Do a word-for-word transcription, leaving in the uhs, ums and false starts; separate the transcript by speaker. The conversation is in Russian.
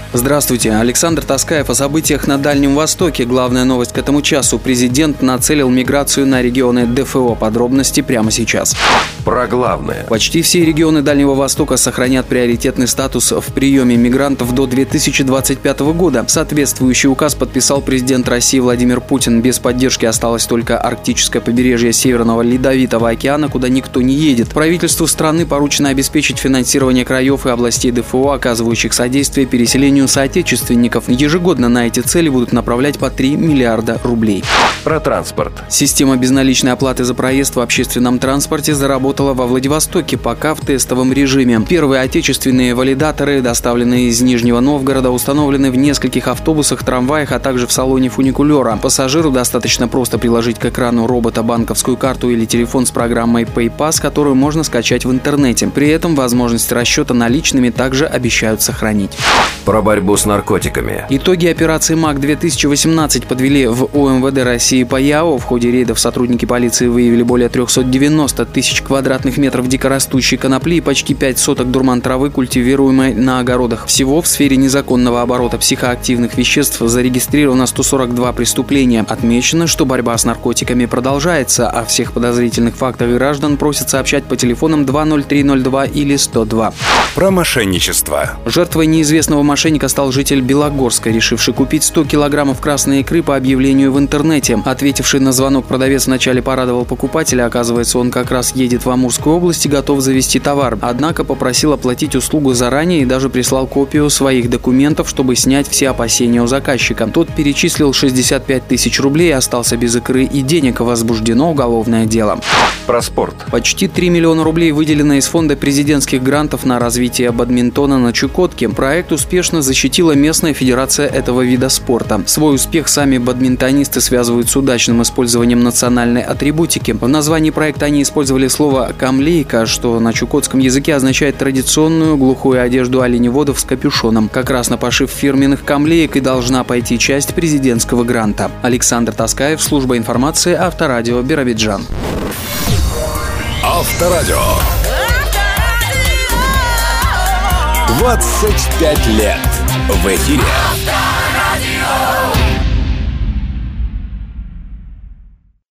Speaker 1: Здравствуйте, Александр Таскаев о событиях на Дальнем Востоке. Главная новость к этому часу. Президент нацелил миграцию на регионы ДФО. Подробности прямо сейчас.
Speaker 2: Про главное.
Speaker 1: Почти все регионы Дальнего Востока сохранят приоритетный статус в приеме мигрантов до две тысячи двадцать пятого года. Соответствующий указ подписал президент России Владимир Путин. Без поддержки осталось только арктическое побережье Северного Ледовитого океана, куда никто не едет. Правительству страны поручено обеспечить финансирование краев и областей ДФО, оказывающих содействие переселению соотечественников. Ежегодно на эти цели будут направлять по три миллиарда рублей.
Speaker 2: Про транспорт.
Speaker 1: Система безналичной оплаты за проезд в общественном транспорте заработала во Владивостоке, пока в тестовом режиме. Первые отечественные валидаторы, доставленные из Нижнего Новгорода, установлены в нескольких автобусах, трамваях, а также в салоне фуникулера. Пассажиру достаточно просто приложить к экрану робота банковскую карту или телефон с программой PayPass, которую можно скачать в интернете. При этом возможность расчета наличными также обещают сохранить.
Speaker 2: Про борьбу с наркотиками.
Speaker 1: Итоги операции МАК-две тысячи восемнадцать подвели в УМВД России по ЯО. В ходе рейдов сотрудники полиции выявили более триста девяносто тысяч квадратных метров дикорастущей конопли и почти пять соток дурман травы, культивируемой на огородах. Всего в сфере незаконного оборота психоактивных веществ зарегистрировано сто сорок два преступления. Отмечено, что борьба с наркотиками продолжается. О всех подозрительных фактах граждан просят сообщать по телефонам два ноль три ноль два или сто два.
Speaker 3: Про мошенничество.
Speaker 1: Жертвой неизвестного мошенника стал житель Белогорска, решивший купить сто килограммов красной икры по объявлению в интернете. Ответивший на звонок продавец вначале порадовал покупателя. Оказывается, он как раз едет в Амурскую область и готов завезти товар. Однако попросил оплатить услугу заранее и даже прислал копию своих документов, чтобы снять все опасения у заказчика. Тот перечислил шестьдесят пять тысяч рублей и остался без икры и денег. Возбуждено уголовное дело.
Speaker 2: Про спорт.
Speaker 1: Почти три миллиона рублей выделено из фонда президентских грантов на развитие бадминтона на Чукотке. Проект успешно защитила местная федерация этого вида спорта. Свой успех сами бадминтонисты связывают с удачным использованием национальной атрибутики. В названии проекта они использовали слово «камлейка», что на чукотском языке означает традиционную глухую одежду оленеводов с капюшоном. Как раз на пошив фирменных камлеек и должна пойти часть президентского гранта. Александр Таскаев, служба информации, Авторадио, Биробиджан.
Speaker 3: Авторадио. двадцать пять лет в эфире.
Speaker 4: Авторадио.